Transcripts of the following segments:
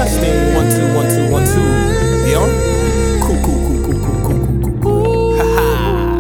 Testing 1 2 1 2 1 2. We on? Cool. Haha.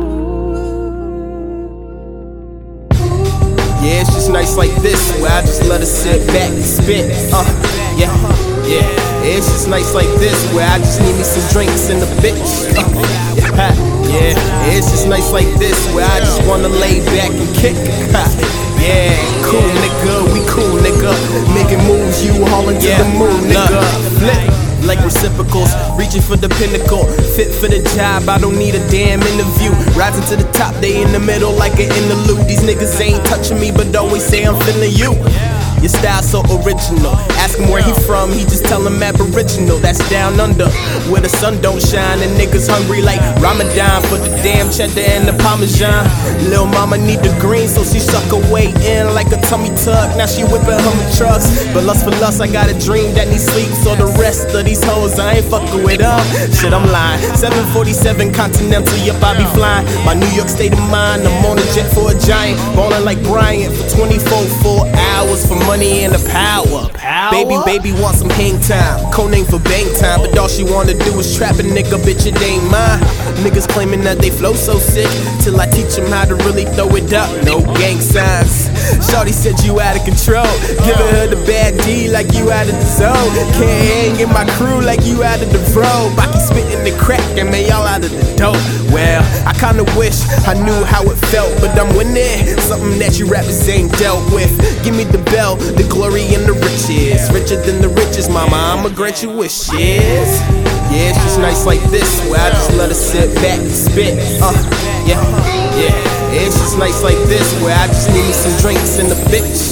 Yeah, it's just nights like this where I just let her sit back and spit. Yeah. It's just nights like this where I just need me some drinks and a bitch. Yeah, it's just nights like this where I just wanna lay back and kick. Yeah, cool nigga, we cool nigga. Making moves, you hauling to the moon, nigga. Flip like reciprocals, reaching for the pinnacle. Fit for the job, I don't need a damn interview. Rising to the top, they in the middle like an interlude. These niggas ain't touching me, but always say I'm feeling you. Your style so original. Ask him where he from, he just tell him Aboriginal. That's down under, where the sun don't shine and niggas hungry like Ramadan for the damn cheddar and the Parmesan. Lil' mama need the green, so she suck her way in like a tummy tuck. Now she whipping Hummer trucks. But lust for lust, I got a dream that needs sleep. So the rest of these hoes, I ain't fucking with them. Shit, I'm lying. 747 Continental, yup, I be flying. My New York state of mind, I'm on a jet for a giant. Ballin' like Bryant for 24 full hours for money and the power. Baby want some hang time, codename for bang time. But all she wanna do is trap a nigga, bitch, it ain't mine. Niggas claiming that they flow so sick, till I teach them how to really throw it up. No gang signs. Shorty said you out of control, giving her the bad D like you out of the zone. Can't hang in my crew like you out of the road. Baki spitting the crack and man, y'all out of the dope. Well, I kinda wish I knew how it felt, but I'm winning something that you rappers ain't dealt with. Give me the bell, the glory and the riches. Richer than the richest, mama, I'ma grant you wishes. Yeah, it's just nights like this where I just let her sit back and spit. Yeah. It's just nights like this where I just need me some drinks and a bitch.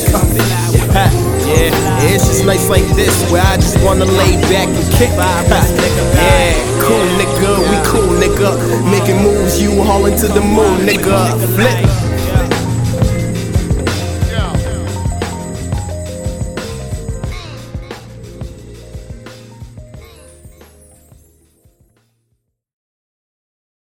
Yeah, it's just nights like this where I just wanna lay back and kick. Yeah, cool nigga, we cool nigga. Making moves, you hauling to the moon, nigga. Flip.